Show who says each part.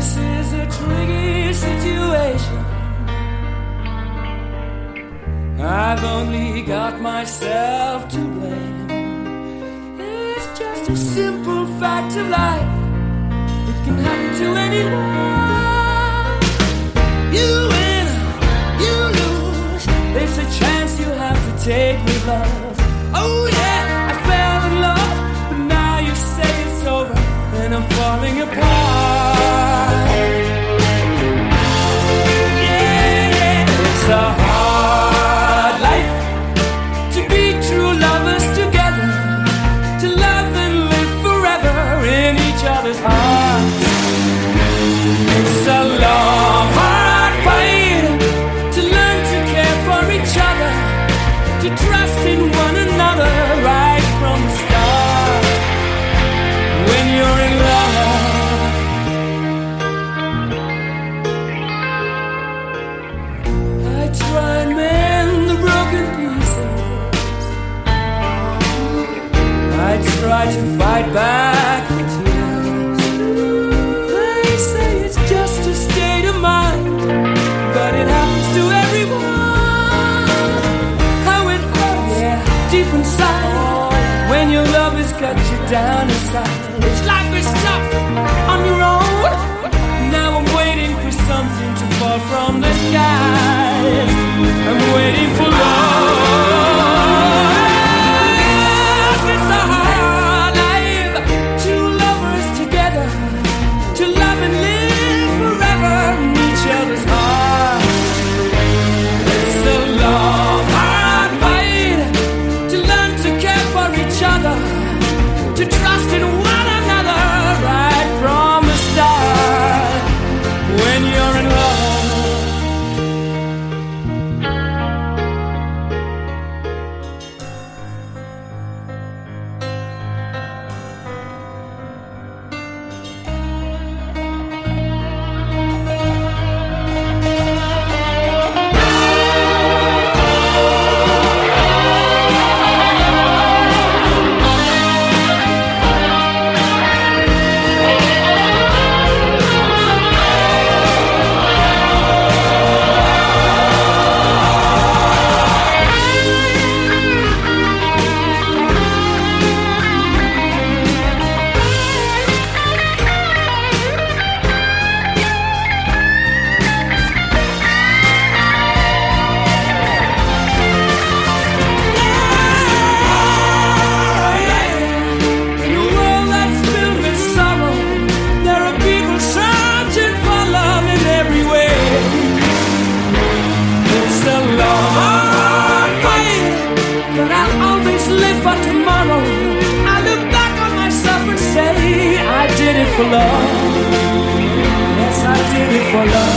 Speaker 1: This is a tricky situation. I've only got myself to blame. It's just a simple fact of life. It can happen to anyone. You win, you lose. It's a chance you have to take with love. Oh yeah, I fell in love, but now you say it's over, and I'm falling apart. Yeah, it's a hard life to be true lovers together, to love and live forever in each other's hearts. It's a long, hard fight to learn to care for each other, to trust in one another right from the start. When you're in love, I try and mend the broken pieces. I try to fight back the tears. They say it's just a state of mind, but it happens to everyone. How it hurts, yeah, deep inside, when your love has got you down inside. It's life is tough on your own. Now I'm waiting for something to fall from the sky. I'm waiting for love. It's a hard life, two lovers together, to love and live forever in each other's hearts. It's a long, hard fight to learn to care for each other, to trust in one another right from the start. When you're in love, for love. Yes, I did it for love.